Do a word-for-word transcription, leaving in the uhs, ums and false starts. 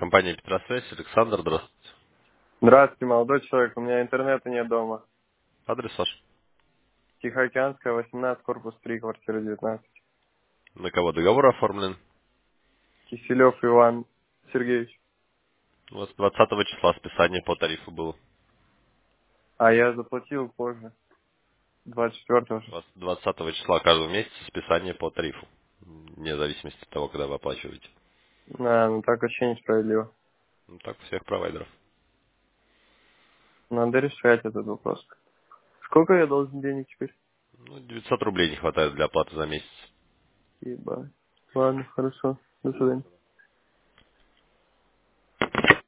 Компания Петросвязь, Александр, здравствуйте. Здравствуйте, молодой человек. У меня интернета нет дома. Адрес ваш? Тихоокеанская, восемнадцать, корпус три, квартира девятнадцать. На кого договор оформлен? Киселев Иван Сергеевич. У вас двадцатого числа списание по тарифу было. А я заплатил позже. двадцать четвёртого. У вас двадцатого числа каждого месяца списание по тарифу. Вне зависимости от того, когда вы оплачиваете. А, ну так вообще несправедливо. Ну, так у всех провайдеров. Надо решать этот вопрос. Сколько я должен денег теперь? Ну, девятьсот рублей не хватает для оплаты за месяц. Ебать. Ладно, хорошо. До свидания.